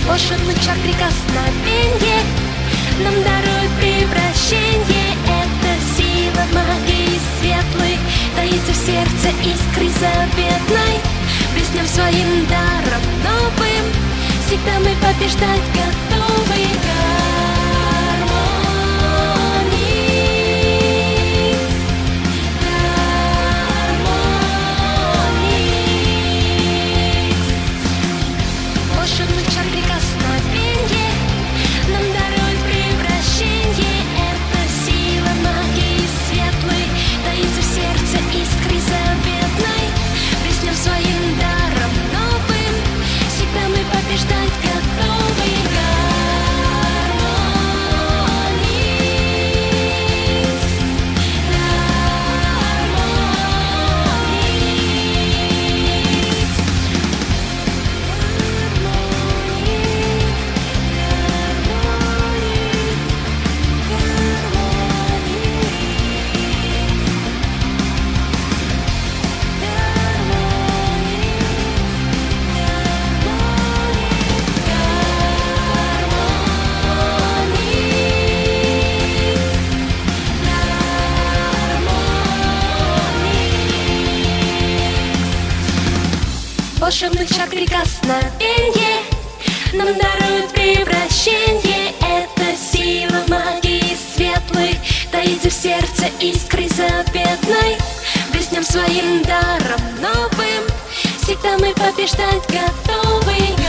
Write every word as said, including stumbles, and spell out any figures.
Волшебный чар прикосновенье нам дарует превращение. Это сила магии светлой, таится в сердце искры заветной. Блеснем своим даром новым, всегда мы побеждать готовы. Волшебный чар прикосновенье нам дарует превращение. Это сила магии светлой, таится в сердце искры заветной. Блеснем своим даром новым, всегда мы побеждать готовы.